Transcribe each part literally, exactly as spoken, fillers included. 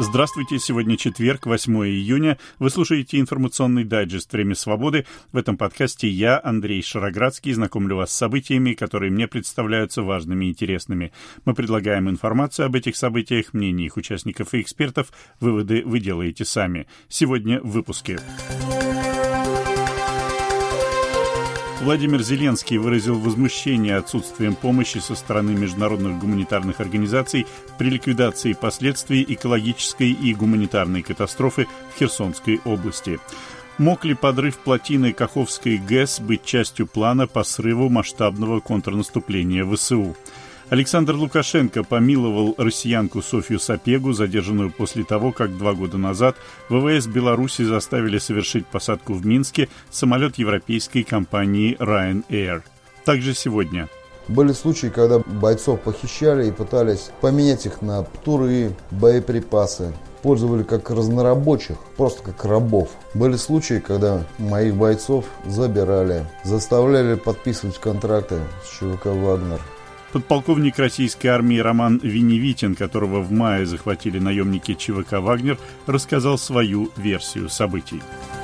Здравствуйте, сегодня четверг, восьмое июня. Вы слушаете информационный дайджест «Время свободы». В этом подкасте я, Андрей Шароградский, знакомлю вас с событиями, которые мне представляются важными и интересными. Мы предлагаем информацию об этих событиях, мнения их участников и экспертов. Выводы вы делаете сами. Сегодня в выпуске. Владимир Зеленский выразил возмущение отсутствием помощи со стороны международных гуманитарных организаций при ликвидации последствий экологической и гуманитарной катастрофы в Херсонской области. Мог ли подрыв плотины Каховской ГЭС быть частью плана по срыву масштабного контрнаступления ВСУ? Александр Лукашенко помиловал россиянку Софью Сапегу, задержанную после того, как два года назад ВВС Беларуси заставили совершить посадку в Минске самолет европейской компании Ryanair. Также сегодня. Были случаи, когда бойцов похищали и пытались поменять их на туры, боеприпасы. Использовали как разнорабочих, просто как рабов. Были случаи, когда моих бойцов забирали, заставляли подписывать контракты с ЧВК «Вагнер». Подполковник российской армии Роман Веневитин, которого в мае захватили наемники ЧВК «Вагнер», рассказал свою версию событий.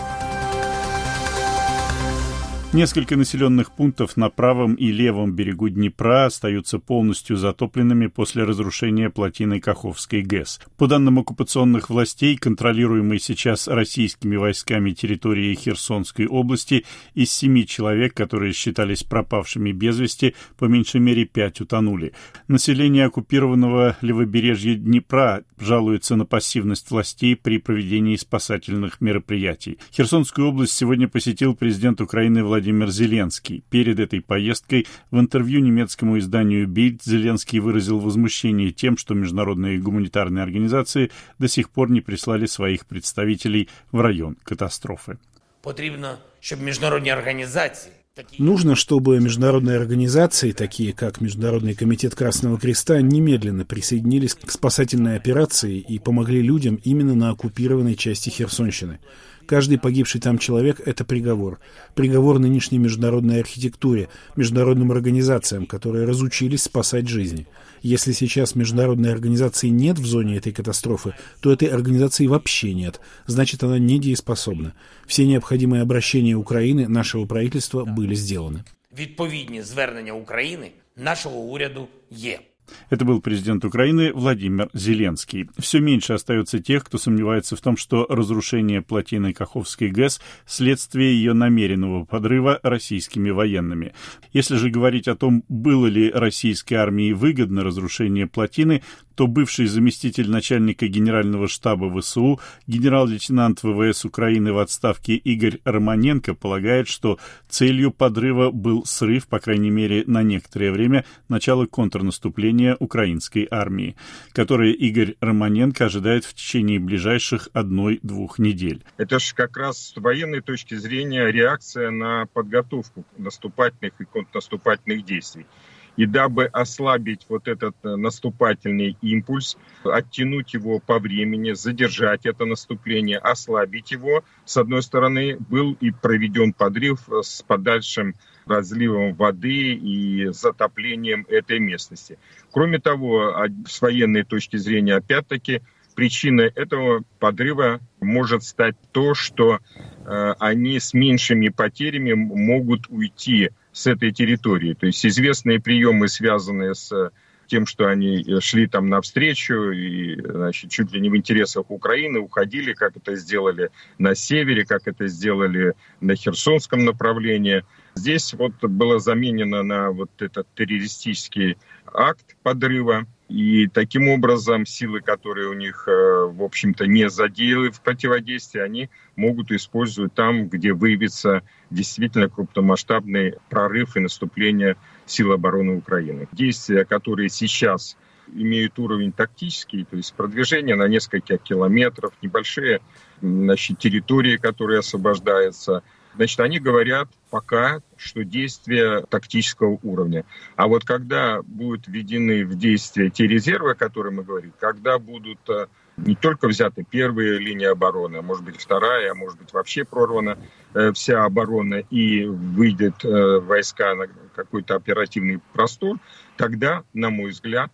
Несколько населенных пунктов на правом и левом берегу Днепра остаются полностью затопленными после разрушения плотины Каховской ГЭС. По данным оккупационных властей, контролируемой сейчас российскими войсками территории Херсонской области, из семи человек, которые считались пропавшими без вести, по меньшей мере пять утонули. Население оккупированного левобережья Днепра жалуется на пассивность властей при проведении спасательных мероприятий. Херсонскую область сегодня посетил президент Украины Владимир Владимир Зеленский. Перед этой поездкой в интервью немецкому изданию Bild Зеленский выразил возмущение тем, что международные гуманитарные организации до сих пор не прислали своих представителей в район катастрофы. Потрібно, щоб міжнародні організації Нужно, чтобы международные организации, такие как Международный комитет Красного Креста, немедленно присоединились к спасательной операции и помогли людям именно на оккупированной части Херсонщины. Каждый погибший там человек – это приговор. Приговор нынешней международной архитектуре, международным организациям, которые разучились спасать жизни. Если сейчас международной организации нет в зоне этой катастрофы, то этой организации вообще нет. Значит, она недееспособна. Все необходимые обращения Украины, нашего правительства, были сделаны. Відповідні звернення України, нашого уряду є. Это был президент Украины Владимир Зеленский. Все меньше остается тех, кто сомневается в том, что разрушение плотины Каховской ГЭС – следствие ее намеренного подрыва российскими военными. Если же говорить о том, было ли российской армии выгодно разрушение плотины, то бывший заместитель начальника генерального штаба ВСУ, генерал-лейтенант ВВС Украины в отставке Игорь Романенко полагает, что целью подрыва был срыв, по крайней мере, на некоторое время, начала контрнаступления украинской армии, которое Игорь Романенко ожидает в течение ближайших одной-двух недель. Это же как раз с военной точки зрения реакция на подготовку наступательных и контрнаступательных действий. И дабы ослабить вот этот наступательный импульс, оттянуть его по времени, задержать это наступление, ослабить его, с одной стороны, был и проведен подрыв с подальшим разливом воды и затоплением этой местности. Кроме того, с военной точки зрения, опять-таки, причиной этого подрыва может стать то, что э, они с меньшими потерями могут уйти с этой территории. То есть известные приемы, связанные с тем, что они шли там навстречу и, значит, чуть ли не в интересах Украины уходили, как это сделали на севере, как это сделали на Херсонском направлении. Здесь вот было заменено на вот этот террористический акт подрыва. И таким образом силы, которые у них, в общем-то, не задели в противодействии, они могут использовать там, где выявится действительно крупномасштабный прорыв и наступление сил обороны Украины. Действия, которые сейчас имеют уровень тактический, то есть продвижение на несколько километров, небольшие, значит, территории, которые освобождаются, значит, они говорят пока, что действия тактического уровня. А вот когда будут введены в действие те резервы, о которых мы говорим, когда будут не только взяты первые линии обороны, а может быть вторая, а может быть вообще прорвана э, вся оборона и выйдет э, войска на какой-то оперативный простор, тогда, на мой взгляд,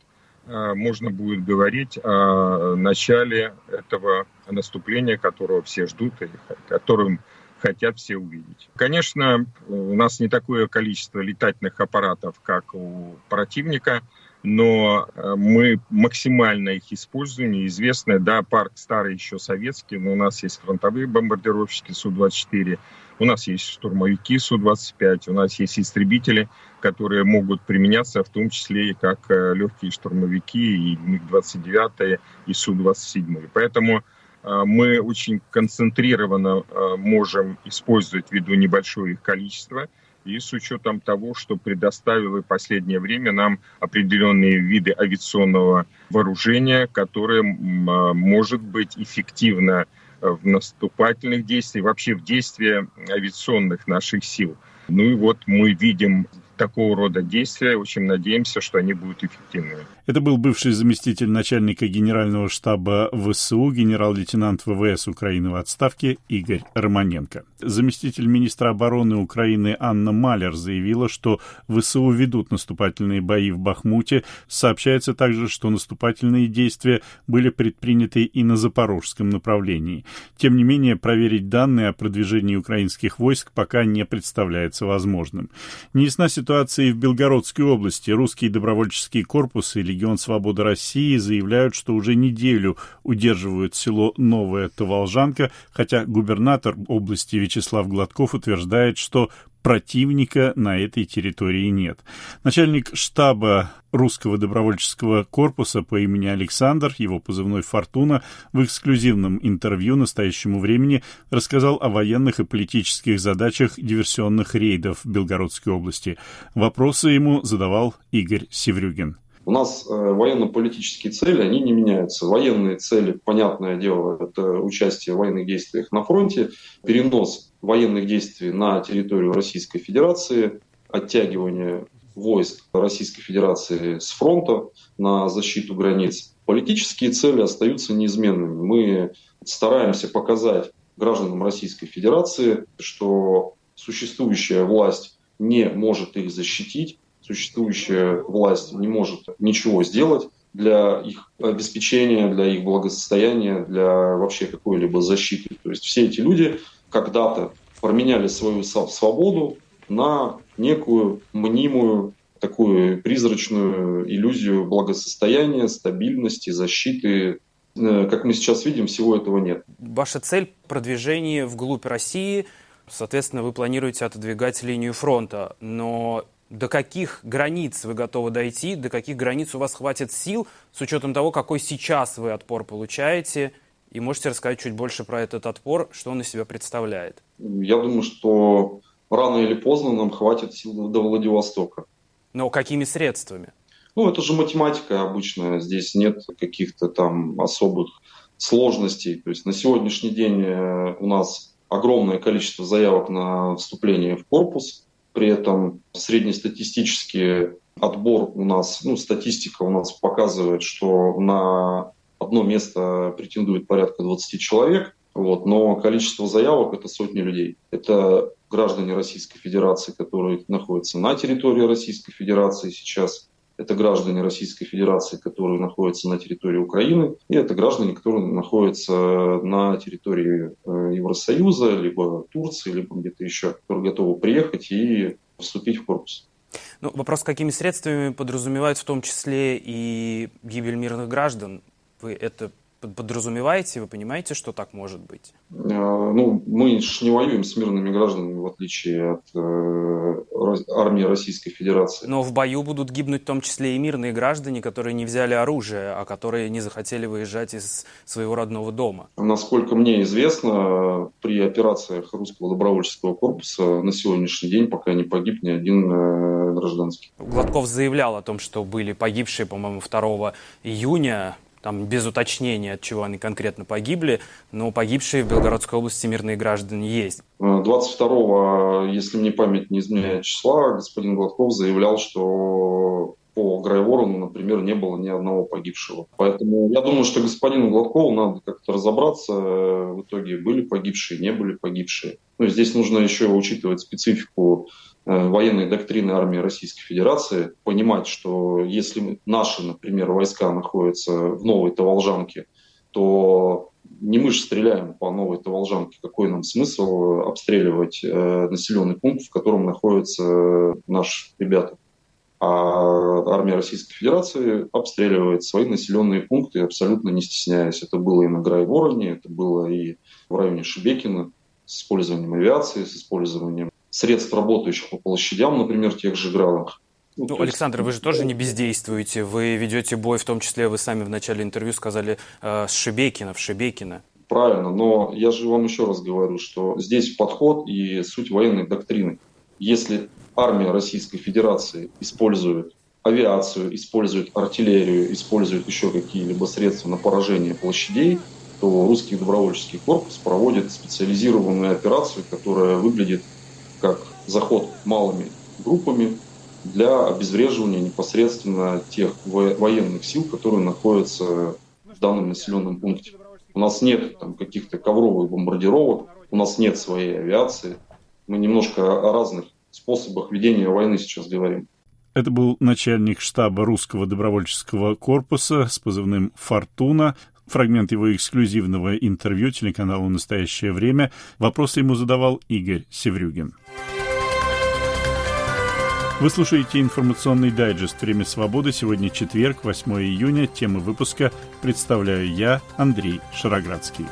можно будет говорить о начале этого наступления, которого все ждут и которым хотят все увидеть. Конечно, у нас не такое количество летательных аппаратов, как у противника, но мы максимально их используем. Известно, да, парк старый еще советский, но у нас есть фронтовые бомбардировщики Су двадцать четыре, у нас есть штурмовики Су двадцать пять, у нас есть истребители, которые могут применяться в том числе и как легкие штурмовики, и МиГ двадцать девять, и Су двадцать семь. Поэтому мы очень концентрированно можем использовать ввиду небольшого их количества и с учетом того, что предоставило в последнее время нам определенные виды авиационного вооружения, которое может быть эффективно в наступательных действиях, вообще в действиях авиационных наших сил. Ну и вот мы видим такого рода действия, очень надеемся, что они будут эффективными. Это был бывший заместитель начальника генерального штаба ВСУ, генерал-лейтенант ВВС Украины в отставке Игорь Романенко. Заместитель министра обороны Украины Анна Малер заявила, что ВСУ ведут наступательные бои в Бахмуте. Сообщается также, что наступательные действия были предприняты и на запорожском направлении. Тем не менее, проверить данные о продвижении украинских войск пока не представляется возможным. Неясна ситуация и в Белгородской области. Русский добровольческий корпус и Легион Свободы России заявляют, что уже неделю удерживают село Новая Таволжанка, хотя губернатор области Вячеслав Гладков утверждает, что противника на этой территории нет. Начальник штаба русского добровольческого корпуса по имени Александр, его позывной «Фортуна», в эксклюзивном интервью «Настоящему времени» рассказал о военных и политических задачах диверсионных рейдов в Белгородской области. Вопросы ему задавал Игорь Севрюгин. У нас э, военно-политические цели, они не меняются. Военные цели, понятное дело, это участие в военных действиях на фронте, перенос военных действий на территорию Российской Федерации, оттягивание войск Российской Федерации с фронта на защиту границ. Политические цели остаются неизменными. Мы стараемся показать гражданам Российской Федерации, что существующая власть не может их защитить, существующая власть не может ничего сделать для их обеспечения, для их благосостояния, для вообще какой-либо защиты. То есть все эти люди когда-то променяли свою свободу на некую мнимую, такую призрачную иллюзию благосостояния, стабильности, защиты. Как мы сейчас видим, всего этого нет. Ваша цель – продвижение вглубь России. Соответственно, вы планируете отодвигать линию фронта. Но до каких границ вы готовы дойти, до каких границ у вас хватит сил, с учетом того, какой сейчас вы отпор получаете? И можете рассказать чуть больше про этот отпор, что он из себя представляет? Я думаю, что рано или поздно нам хватит сил до Владивостока. Но какими средствами? Ну, это же математика обычная. Здесь нет каких-то там особых сложностей. То есть на сегодняшний день у нас огромное количество заявок на вступление в корпус. При этом среднестатистический отбор у нас, ну, статистика у нас показывает, что на одно место претендует порядка двадцать человек, вот, но количество заявок – это сотни людей. Это граждане Российской Федерации, которые находятся на территории Российской Федерации сейчас. Это граждане Российской Федерации, которые находятся на территории Украины. И это граждане, которые находятся на территории Евросоюза, либо Турции, либо где-то еще, которые готовы приехать и вступить в корпус. Ну, вопрос, какими средствами подразумевает в том числе и гибель мирных граждан? Вы это подразумеваете, вы понимаете, что так может быть? Ну, мы же не воюем с мирными гражданами, в отличие от э, армии Российской Федерации. Но в бою будут гибнуть в том числе и мирные граждане, которые не взяли оружие, а которые не захотели выезжать из своего родного дома. Насколько мне известно, при операциях русского добровольческого корпуса на сегодняшний день пока не погиб ни один э, гражданский. Гладков заявлял о том, что были погибшие, по-моему, второго июня. Там без уточнения, от чего они конкретно погибли, но погибшие в Белгородской области мирные граждане есть. двадцать второго, если мне память не изменяет числа, господин Гладков заявлял, что по Грайворону, например, не было ни одного погибшего. Поэтому я думаю, что господину Гладкову надо как-то разобраться, в итоге были погибшие, не были погибшие. Ну, здесь нужно еще учитывать специфику э, военной доктрины армии Российской Федерации, понимать, что если наши, например, войска находятся в Новой Таволжанке, то не мы же стреляем по Новой Таволжанке. Какой нам смысл обстреливать э, населенный пункт, в котором находятся наши ребята? А армия Российской Федерации обстреливает свои населенные пункты, абсолютно не стесняясь. Это было и на Грайвороне, это было и в районе Шебекино, с использованием авиации, с использованием средств, работающих по площадям, например, тех же Градах. Ну, ну Александр, есть... вы же тоже не бездействуете, вы ведете бой, в том числе вы сами в начале интервью сказали, э, с Шебекино, в Шебекино. Правильно, но я же вам еще раз говорю, что здесь подход и суть военной доктрины. Если армия Российской Федерации использует авиацию, использует артиллерию, использует еще какие-либо средства на поражение площадей, то русский добровольческий корпус проводит специализированную операцию, которая выглядит как заход малыми группами для обезвреживания непосредственно тех военных сил, которые находятся в данном населенном пункте. У нас нет там каких-то ковровых бомбардировок, у нас нет своей авиации. Мы немножко о разных способах ведения войны сейчас говорим. Это был начальник штаба русского добровольческого корпуса с позывным «Фортуна». Фрагмент его эксклюзивного интервью телеканалу «Настоящее время». Вопросы ему задавал Игорь Севрюгин. Вы слушаете информационный дайджест «Время свободы». Сегодня четверг, восьмое июня. Тему выпуска представляю я, Андрей Шароградский.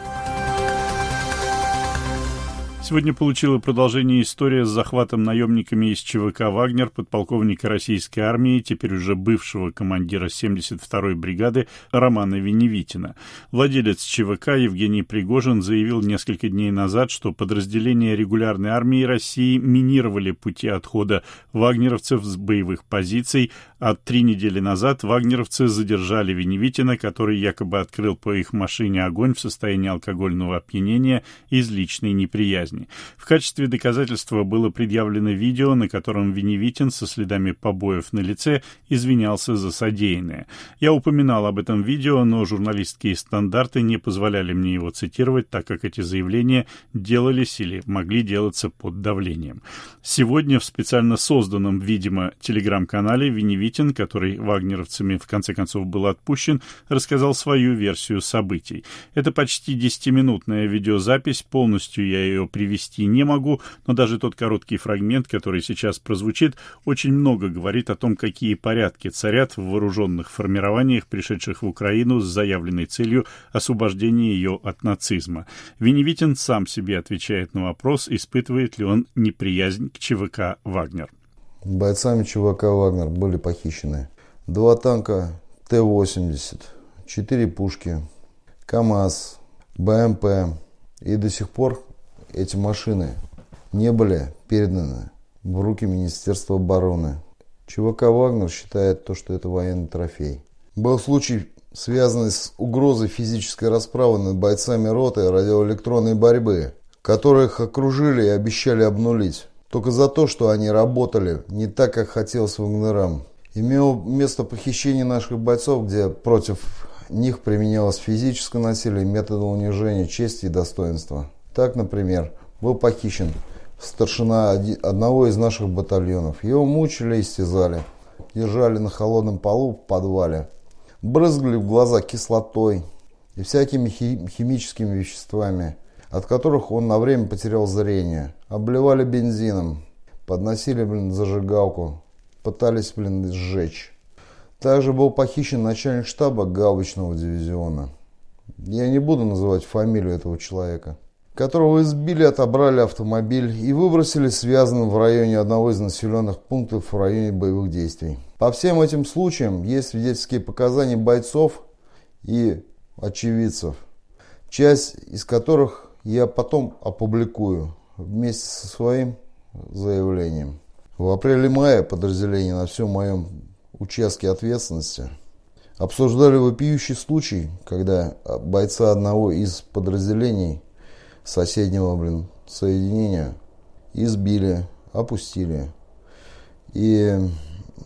Сегодня получила продолжение история с захватом наемниками из ЧВК «Вагнер» подполковника российской армии, теперь уже бывшего командира семьдесят второй бригады Романа Веневитина. Владелец ЧВК Евгений Пригожин заявил несколько дней назад, что подразделения регулярной армии России минировали пути отхода вагнеровцев с боевых позиций, а три недели назад вагнеровцы задержали Веневитина, который якобы открыл по их машине огонь в состоянии алкогольного опьянения из личной неприязни. В качестве доказательства было предъявлено видео, на котором Веневитин со следами побоев на лице извинялся за содеянное. Я упоминал об этом видео, но журналистские стандарты не позволяли мне его цитировать, так как эти заявления делались или могли делаться под давлением. Сегодня в специально созданном, видимо, телеграм-канале Веневитин, который вагнеровцами в конце концов был отпущен, рассказал свою версию событий. Это почти десятиминутная видеозапись, полностью я ее привести не могу, но даже тот короткий фрагмент, который сейчас прозвучит, очень много говорит о том, какие порядки царят в вооруженных формированиях, пришедших в Украину с заявленной целью освобождения ее от нацизма. Веневитин сам себе отвечает на вопрос, испытывает ли он неприязнь к ЧВК «Вагнер». Бойцами ЧВК «Вагнер» были похищены два танка Т восемьдесят, четыре пушки, КАМАЗ, БМП, и до сих пор эти машины не были переданы в руки Министерства обороны. ЧВК «Вагнер» считает то, что это военный трофей. Был случай, связанный с угрозой физической расправы над бойцами роты радиоэлектронной борьбы, которых окружили и обещали обнулить. Только за то, что они работали не так, как хотелось вагнерам. Имело место похищение наших бойцов, где против них применялось физическое насилие, методы унижения чести и достоинства. Так, например, был похищен старшина одного из наших батальонов. Его мучили и истязали. Держали на холодном полу в подвале. Брызгали в глаза кислотой и всякими химическими веществами, от которых он на время потерял зрение. Обливали бензином, подносили, блин, зажигалку, пытались, блин, сжечь. Также был похищен начальник штаба гаубичного дивизиона. Я не буду называть фамилию этого человека, которого избили, отобрали автомобиль и выбросили связанным в районе одного из населенных пунктов в районе боевых действий. По всем этим случаям есть свидетельские показания бойцов и очевидцев, часть из которых я потом опубликую вместе со своим заявлением. В апреле-мае подразделения на всем моем участке ответственности обсуждали вопиющий случай, когда бойца одного из подразделений соседнего, блин, соединения избили, опустили. И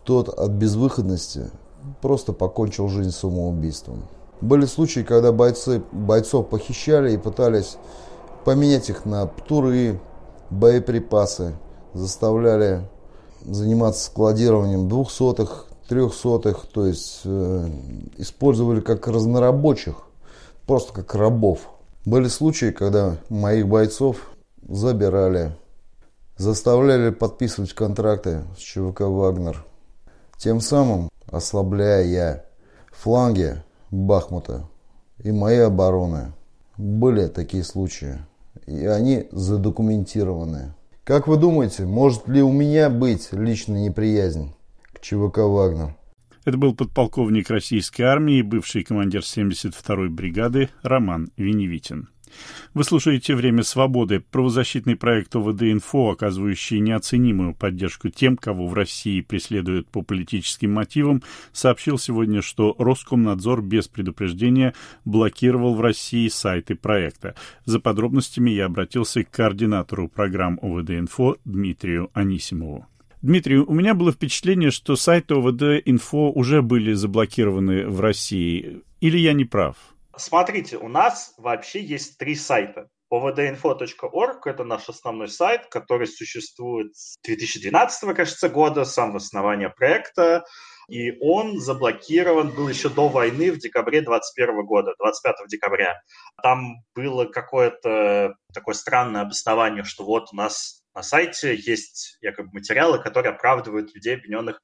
тот от безвыходности просто покончил жизнь самоубийством. Были случаи, когда бойцы, бойцов похищали и пытались поменять их на птуры, боеприпасы, заставляли заниматься складированием двухсотых, трехсотых, то есть э, использовали как разнорабочих, просто как рабов. Были случаи, когда моих бойцов забирали, заставляли подписывать контракты с ЧВК «Вагнер», тем самым ослабляя фланги Бахмута и моей обороны. Были такие случаи, и они задокументированы. Как вы думаете, может ли у меня быть личная неприязнь к ЧВК «Вагнер»? Это был подполковник российской армии, бывший командир семьдесят второй бригады Роман Веневитин. Вы слушаете «Время свободы», правозащитный проект ОВД-Инфо, оказывающий неоценимую поддержку тем, кого в России преследуют по политическим мотивам, сообщил сегодня, что Роскомнадзор без предупреждения блокировал в России сайты проекта. За подробностями я обратился к координатору программ ОВД-Инфо Дмитрию Анисимову. Дмитрий, у меня было впечатление, что сайты ОВД-Инфо уже были заблокированы в России. Или я не прав? Смотрите, у нас вообще есть три сайта. о вэ дэ инфо точка орг – это наш основной сайт, который существует с две тысячи двенадцатого, кажется, года, с самого основания проекта. И он заблокирован был еще до войны в декабре двадцать первого года, двадцать пятого декабря. Там было какое-то такое странное обоснование, что вот у нас на сайте есть якобы материалы, которые оправдывают людей, обвиненных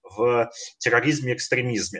в терроризме и экстремизме.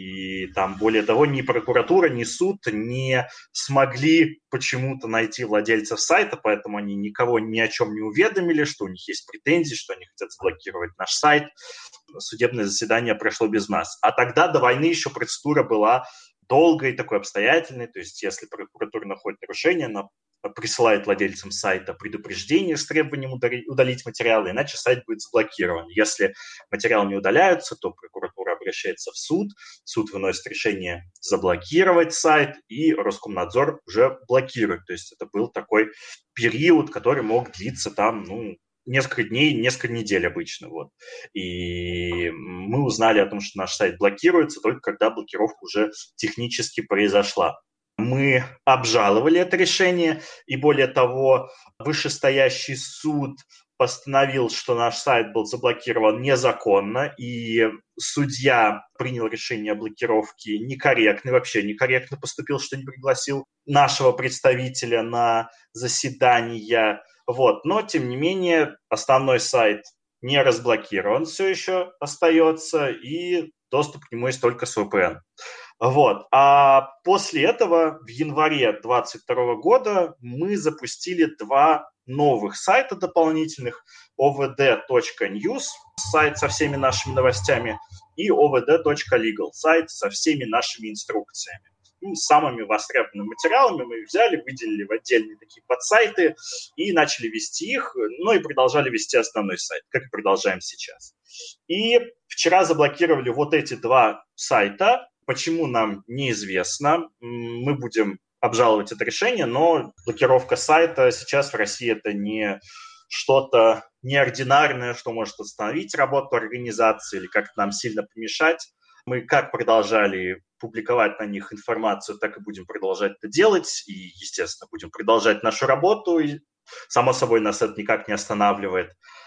И там, более того, ни прокуратура, ни суд не смогли почему-то найти владельцев сайта, поэтому они никого ни о чем не уведомили, что у них есть претензии, что они хотят заблокировать наш сайт. Судебное заседание прошло без нас. А тогда до войны еще процедура была долгой, такой обстоятельной. То есть если прокуратура находит нарушение, она присылает владельцам сайта предупреждение с требованием удалить материалы, иначе сайт будет заблокирован. Если материалы не удаляются, то прокуратура обращается в суд, суд выносит решение заблокировать сайт, и Роскомнадзор уже блокирует. То есть это был такой период, который мог длиться там, ну, несколько дней, несколько недель обычно. Вот. И мы узнали о том, что наш сайт блокируется, только когда блокировка уже технически произошла. Мы обжаловали это решение, и более того, вышестоящий суд постановил, что наш сайт был заблокирован незаконно, и судья принял решение о блокировке некорректно, вообще некорректно поступил, что не пригласил нашего представителя на заседание. Вот. Но, тем не менее, основной сайт не разблокирован, все еще остается, и доступ к нему есть только с вэ пэ эн. Вот. А после этого в январе две тысячи двадцать второго года мы запустили два новых сайта дополнительных: о вэ дэ точка ньюс, сайт со всеми нашими новостями, и о вэ дэ точка лигал, сайт со всеми нашими инструкциями. Ну, самыми востребованными материалами мы их взяли, выделили в отдельные такие подсайты и начали вести их, ну и продолжали вести основной сайт, как и продолжаем сейчас. И вчера заблокировали вот эти два сайта. Почему, нам неизвестно. Мы будем обжаловать это решение, но блокировка сайта сейчас в России это не что-то неординарное, что может остановить работу организации или как-то нам сильно помешать. Мы как продолжали публиковать на них информацию, так и будем продолжать это делать. И, естественно, будем продолжать нашу работу. И, само собой, нас это никак не останавливает.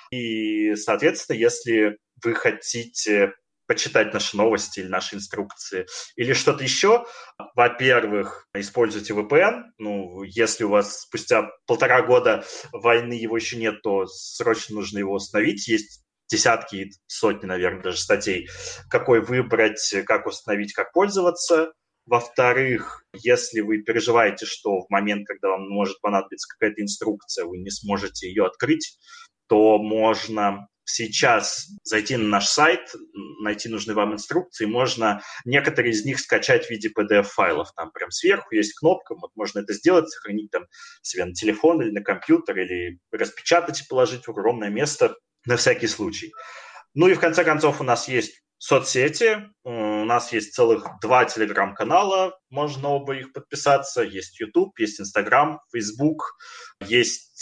И, соответственно, если вы хотите почитать наши новости или наши инструкции, или что-то еще, во-первых, используйте вэ пэ эн. Ну, если у вас спустя полтора года войны его еще нет, то срочно нужно его установить. Есть десятки, сотни, наверное, даже статей, какой выбрать, как установить, как пользоваться. Во-вторых, если вы переживаете, что в момент, когда вам может понадобиться какая-то инструкция, вы не сможете ее открыть, то можно сейчас зайти на наш сайт, найти нужные вам инструкции, можно некоторые из них скачать в виде пи ди эф-файлов. Там прям сверху есть кнопка, вот можно это сделать, сохранить там себе на телефон или на компьютер, или распечатать и положить в укромное место на всякий случай. Ну и в конце концов у нас есть соцсети, у нас есть целых два телеграм-канала, можно оба их подписаться, есть YouTube, есть Instagram, Facebook, есть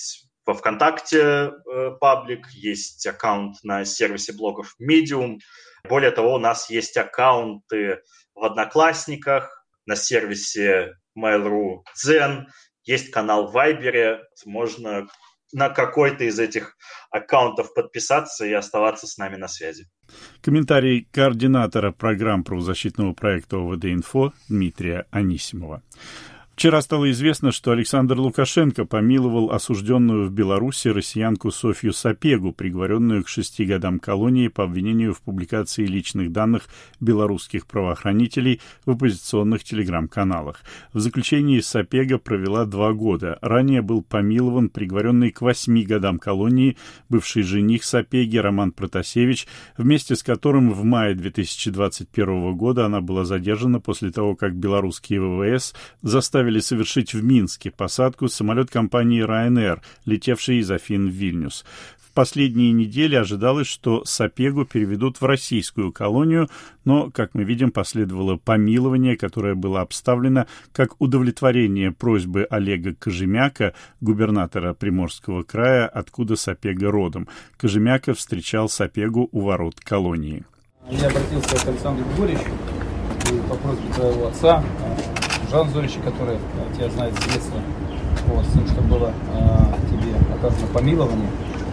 во ВКонтакте э, паблик, есть аккаунт на сервисе блогов Medium. Более того, у нас есть аккаунты в Одноклассниках, на сервисе Mail.ru Дзен, есть канал в Вайбере. Можно на какой-то из этих аккаунтов подписаться и оставаться с нами на связи. Комментарий координатора программ правозащитного проекта ОВД-Инфо Дмитрия Анисимова. Вчера стало известно, что Александр Лукашенко помиловал осужденную в Беларуси россиянку Софью Сапегу, приговоренную к шести годам колонии по обвинению в публикации личных данных белорусских правоохранителей в оппозиционных телеграм-каналах. В заключении Сапега провела два года. Ранее был помилован приговоренный к восьми годам колонии бывший жених Сапеги Роман Протасевич, вместе с которым в мае две тысячи двадцать первого года она была задержана после того, как белорусские ВВС заставили совершить в Минске посадку самолет компании Ryanair, летевший из Афин в Вильнюс. В последние недели ожидалось, что Сапегу переведут в российскую колонию, но, как мы видим, последовало помилование, которое было обставлено как удовлетворение просьбы Олега Кожемяка, губернатора Приморского края, откуда Сапега родом. Кожемяка встречал Сапегу у ворот колонии. Я обратился к Александру Григорьевичу по просьбе твоего отца, Жан Зорича, который тебя знает с детства, вот, с тем, что было а, тебе оказано помилование.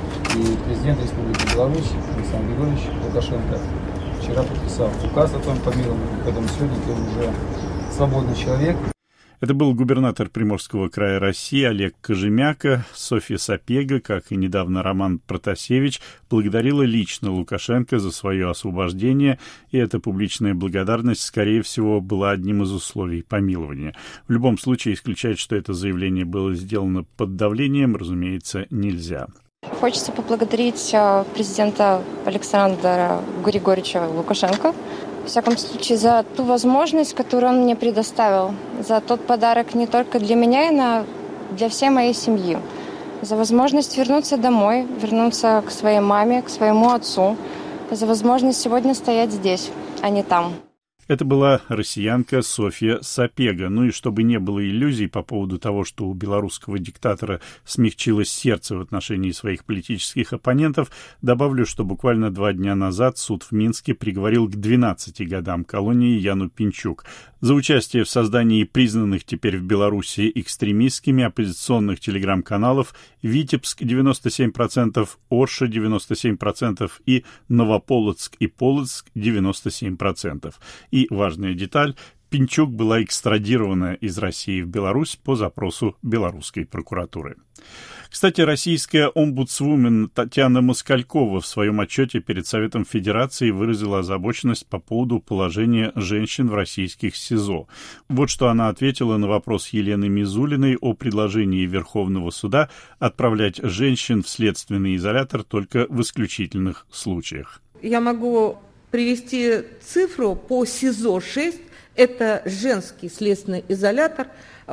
И президент Республики Беларусь Александр Григорьевич Лукашенко вчера подписал указ о том помиловании, поэтому сегодня ты уже свободный человек. Это был губернатор Приморского края России Олег Кожемяка. Софья Сапега, как и недавно Роман Протасевич, благодарила лично Лукашенко за свое освобождение, и эта публичная благодарность, скорее всего, была одним из условий помилования. В любом случае, исключать, что это заявление было сделано под давлением, разумеется, нельзя. Хочется поблагодарить президента Александра Григорьевича Лукашенко, во всяком случае, за ту возможность, которую он мне предоставил, за тот подарок не только для меня, но и для всей моей семьи, за возможность вернуться домой, вернуться к своей маме, к своему отцу, за возможность сегодня стоять здесь, а не там. Это была россиянка Софья Сапега. Ну и чтобы не было иллюзий по поводу того, что у белорусского диктатора смягчилось сердце в отношении своих политических оппонентов, добавлю, что буквально два дня назад суд в Минске приговорил к двенадцати годам колонии Яну Пинчук за участие в создании признанных теперь в Беларуси экстремистскими оппозиционных телеграм-каналов «Витебск» девяносто семь процентов, «Орша» девяносто семь процентов и «Новополоцк» и «Полоцк» девяносто семь процентов. И важная деталь – Пинчук была экстрадирована из России в Беларусь по запросу белорусской прокуратуры. Кстати, российская омбудсвумен Татьяна Москалькова в своем отчете перед Советом Федерации выразила озабоченность по поводу положения женщин в российских СИЗО. Вот что она ответила на вопрос Елены Мизулиной о предложении Верховного суда отправлять женщин в следственный изолятор только в исключительных случаях. Я могу привести цифру по СИЗО шесть. Это женский следственный изолятор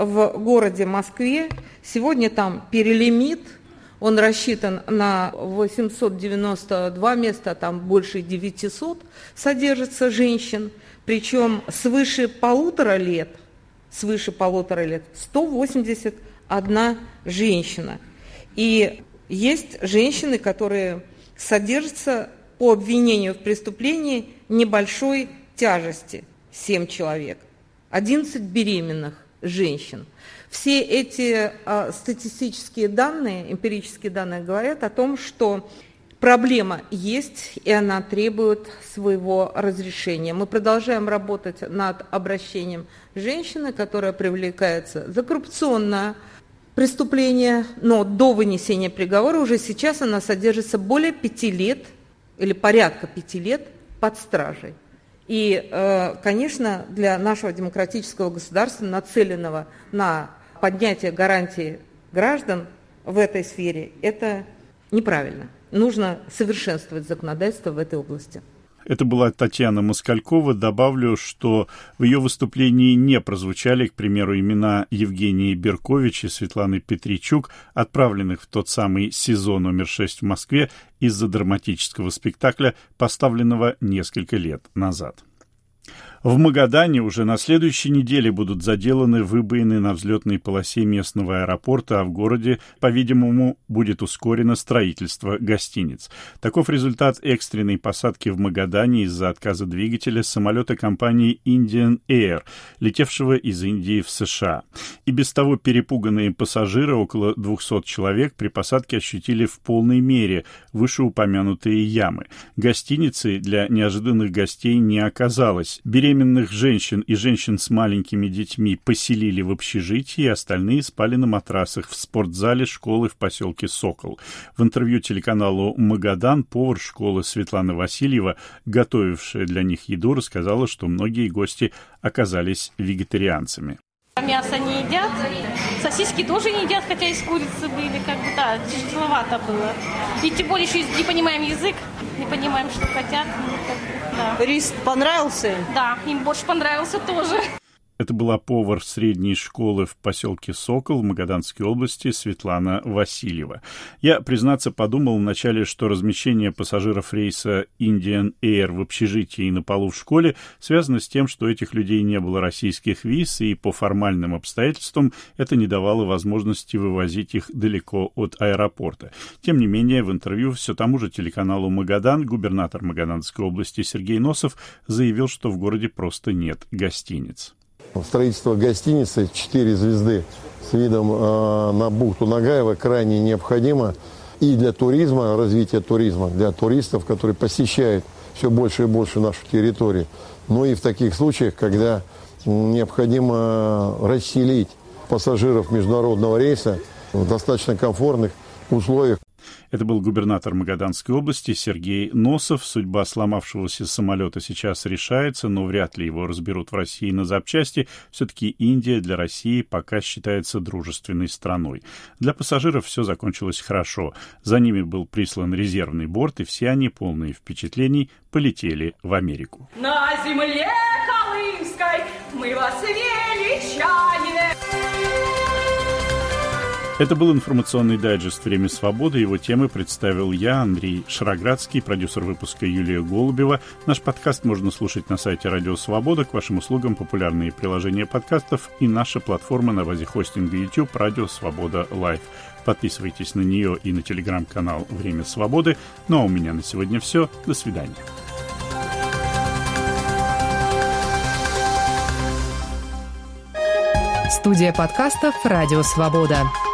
в городе Москве. Сегодня там перелимит. Он рассчитан на восемьсот девяносто два места, там больше девятисот содержится женщин. Причем свыше полутора лет, свыше полутора лет, сто восемьдесят одна женщина. И есть женщины, которые содержатся по обвинению в преступлении небольшой тяжести. семь человек, одиннадцать беременных женщин. Все эти э, статистические данные, эмпирические данные говорят о том, что проблема есть, и она требует своего разрешения. Мы продолжаем работать над обращением женщины, которая привлекается за коррупционное преступление, но до вынесения приговора уже сейчас она содержится более пяти лет, или порядка пяти лет под стражей. И, конечно, для нашего демократического государства, нацеленного на поднятие гарантий граждан в этой сфере, это неправильно. Нужно совершенствовать законодательство в этой области. Это была Татьяна Москалькова. Добавлю, что в ее выступлении не прозвучали, к примеру, имена Евгении Беркович и Светланы Петричук, отправленных в тот самый СИЗО номер шесть в Москве из-за драматического спектакля, поставленного несколько лет назад. В Магадане уже на следующей неделе будут заделаны выбоины на взлетной полосе местного аэропорта, а в городе, по-видимому, будет ускорено строительство гостиниц. Таков результат экстренной посадки в Магадане из-за отказа двигателя самолета компании Indian Air, летевшего из Индии в США. И без того перепуганные пассажиры, около двухсот человек, при посадке ощутили в полной мере вышеупомянутые ямы. Гостиницы для неожиданных гостей не оказалось. Беременные Беременных женщин и женщин с маленькими детьми поселили в общежитии, и остальные спали на матрасах в спортзале школы в поселке Сокол. В интервью телеканалу «Магадан» повар школы Светлана Васильева, готовившая для них еду, рассказала, что многие гости оказались вегетарианцами. Мясо не едят, сосиски тоже не едят, хотя из курицы были, как бы, да, тяжеловато было. И тем более еще не понимаем язык, не понимаем, что хотят. Да. Рис понравился? Да, им больше понравился тоже. Это была повар средней школы в поселке Сокол в Магаданской области Светлана Васильева. Я, признаться, подумал вначале, что размещение пассажиров рейса Indian Air в общежитии и на полу в школе связано с тем, что у этих людей не было российских виз, и по формальным обстоятельствам это не давало возможности вывозить их далеко от аэропорта. Тем не менее, в интервью все тому же телеканалу «Магадан» губернатор Магаданской области Сергей Носов заявил, что в городе просто нет гостиниц. Строительство гостиницы четыре звезды с видом э, на бухту Нагаева крайне необходимо и для туризма, развития туризма, для туристов, которые посещают все больше и больше нашу территорию, но и в таких случаях, когда необходимо расселить пассажиров международного рейса в достаточно комфортных условиях. Это был губернатор Магаданской области Сергей Носов. Судьба сломавшегося самолета сейчас решается, но вряд ли его разберут в России на запчасти. Все-таки Индия для России пока считается дружественной страной. Для пассажиров все закончилось хорошо. За ними был прислан резервный борт, и все они, полные впечатлений, полетели в Америку. На земле Колымской мы вас величаем. Это был информационный дайджест «Время свободы». Его темы представил я, Андрей Шароградский, продюсер выпуска Юлия Голубева. Наш подкаст можно слушать на сайте «Радио Свобода». К вашим услугам популярные приложения подкастов и наша платформа на базе хостинга YouTube «Радио Свобода Лайв». Подписывайтесь на нее и на телеграм-канал «Время свободы». Ну а у меня на сегодня все. До свидания. Студия подкастов «Радио Свобода».